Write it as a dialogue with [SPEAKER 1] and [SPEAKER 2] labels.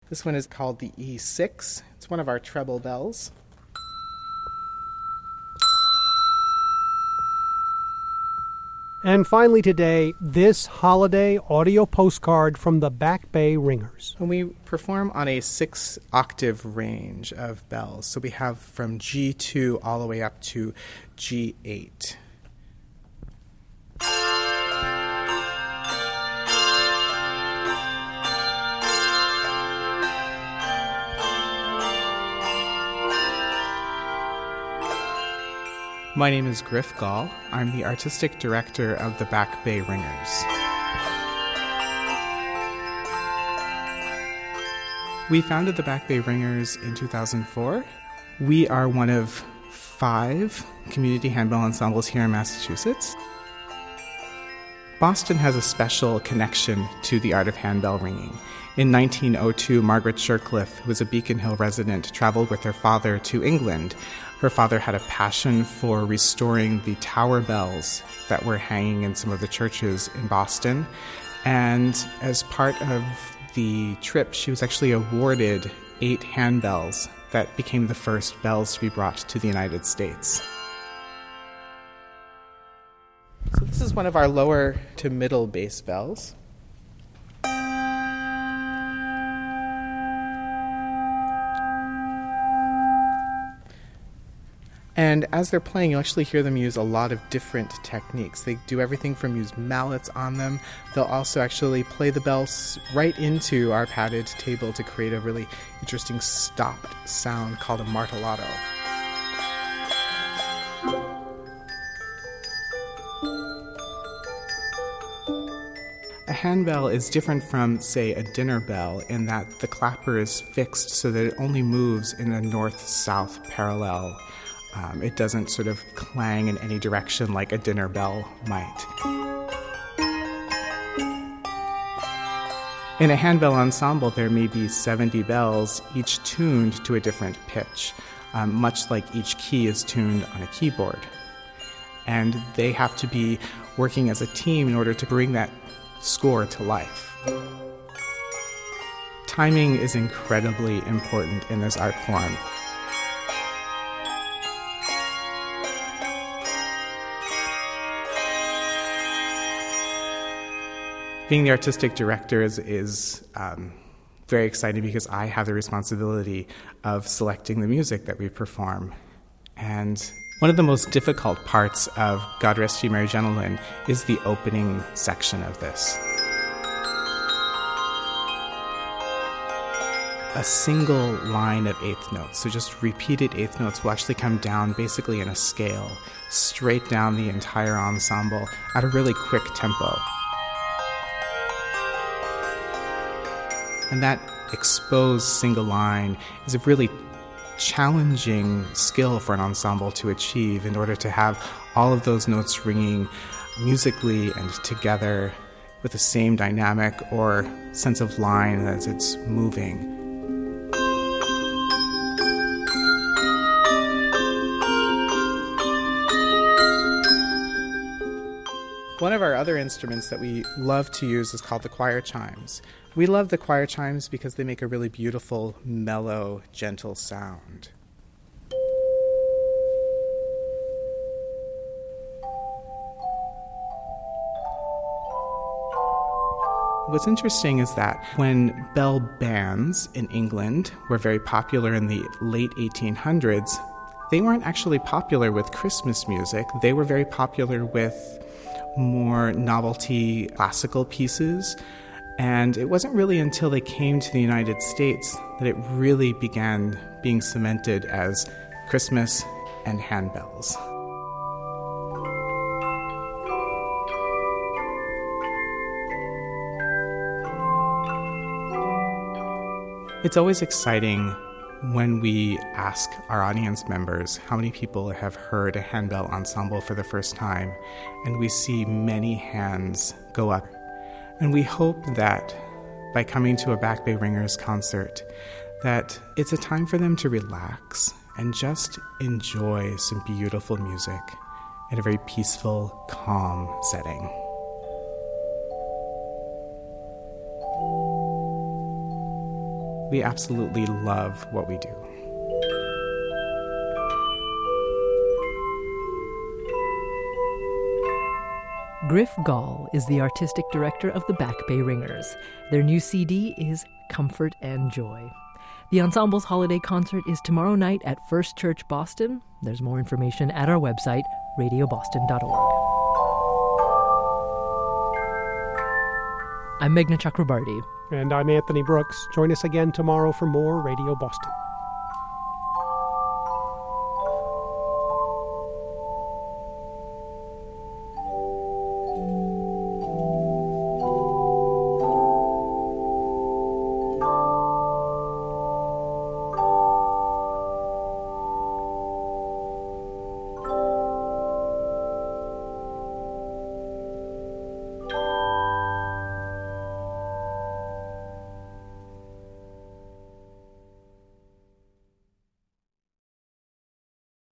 [SPEAKER 1] This one is called the E6. It's one of our treble bells.
[SPEAKER 2] And finally today, this holiday audio postcard from the Back Bay Ringers.
[SPEAKER 1] And we perform on a 6-octave range of bells. So we have from G2 all the way up to G8. My name is Griff Gall. I'm the artistic director of the Back Bay Ringers. We founded the Back Bay Ringers in 2004. We are one of 5 community handbell ensembles here in Massachusetts. Boston has a special connection to the art of handbell ringing. In 1902, Margaret Shircliffe, who was a Beacon Hill resident, traveled with her father to England. Her father had a passion for restoring the tower bells that were hanging in some of the churches in Boston. And as part of the trip, she was actually awarded 8 handbells that became the first bells to be brought to the United States. So this is one of our lower to middle bass bells. And as they're playing, you'll actually hear them use a lot of different techniques. They do everything from use mallets on them. They'll also actually play the bells right into our padded table to create a really interesting stopped sound called a martellato. A handbell is different from, say, a dinner bell in that the clapper is fixed so that it only moves in a north-south parallel. It doesn't sort of clang in any direction like a dinner bell might. In a handbell ensemble, there may be 70 bells, each tuned to a different pitch, much like each key is tuned on a keyboard. And they have to be working as a team in order to bring that score to life. Timing is incredibly important in this art form. Being the artistic director is very exciting because I have the responsibility of selecting the music that we perform. And one of the most difficult parts of God Rest Ye Merry Gentlemen is the opening section of this. A single line of eighth notes, so just repeated eighth notes, will actually come down basically in a scale, straight down the entire ensemble at a really quick tempo. And that exposed single line is a really challenging skill for an ensemble to achieve in order to have all of those notes ringing musically and together with the same dynamic or sense of line as it's moving. One of our other instruments that we love to use is called the choir chimes. We love the choir chimes because they make a really beautiful, mellow, gentle sound. What's interesting is that when bell bands in England were very popular in the late 1800s, they weren't actually popular with Christmas music. They were very popular with more novelty classical pieces. And it wasn't really until they came to the United States that it really began being cemented as Christmas and handbells. It's always exciting when we ask our audience members how many people have heard a handbell ensemble for the first time, and we see many hands go up. And we hope that by coming to a Back Bay Ringers concert, that it's a time for them to relax and just enjoy some beautiful music in a very peaceful, calm setting. We absolutely love what we do.
[SPEAKER 3] Griff Gall is the artistic director of the Back Bay Ringers. Their new CD is Comfort and Joy. The ensemble's holiday concert is tomorrow night at First Church Boston. There's more information at our website, radioboston.org. I'm Meghna Chakrabarty.
[SPEAKER 2] And I'm Anthony Brooks. Join us again tomorrow for more Radio Boston.